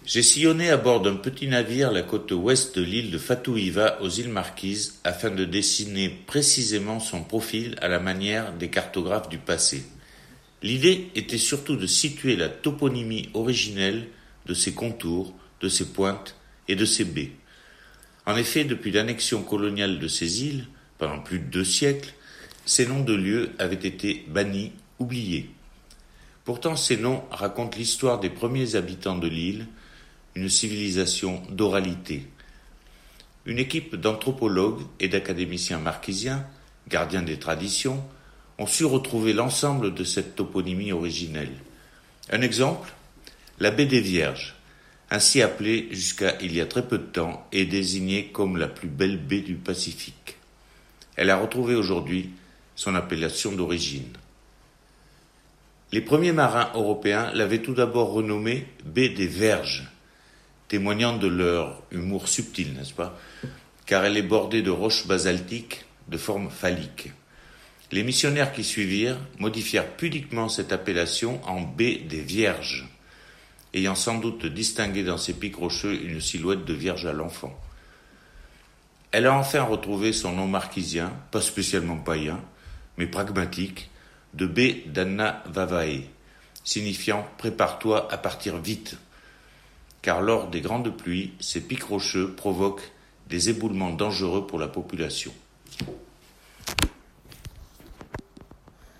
J'ai sillonné à bord d'un petit navire la côte ouest de l'île de Fatouiva aux îles Marquises afin de dessiner précisément son profil à la manière des cartographes du passé. L'idée était surtout de situer la toponymie originelle de ses contours, de ses pointes et de ses baies. En effet, depuis l'annexion coloniale de ces îles, pendant plus de 2 siècles, ces noms de lieux avaient été bannis, oubliés. Pourtant, ces noms racontent l'histoire des premiers habitants de l'île, une civilisation d'oralité. Une équipe d'anthropologues et d'académiciens marquisiens, gardiens des traditions, ont su retrouver l'ensemble de cette toponymie originelle. Un exemple, la baie des Vierges, ainsi appelée jusqu'à il y a très peu de temps et désignée comme la plus belle baie du Pacifique. Elle a retrouvé aujourd'hui son appellation d'origine. Les premiers marins européens l'avaient tout d'abord renommée baie des Verges, témoignant de leur humour subtil, n'est-ce pas? Car elle est bordée de roches basaltiques de forme phallique. Les missionnaires qui suivirent modifièrent pudiquement cette appellation en baie des Vierges, ayant sans doute distingué dans ses pics rocheux une silhouette de Vierge à l'enfant. Elle a enfin retrouvé son nom marquisien, pas spécialement païen, mais pragmatique, de baie d'Anna Vavae, signifiant « prépare-toi à partir vite », car lors des grandes pluies, ces pics rocheux provoquent des éboulements dangereux pour la population.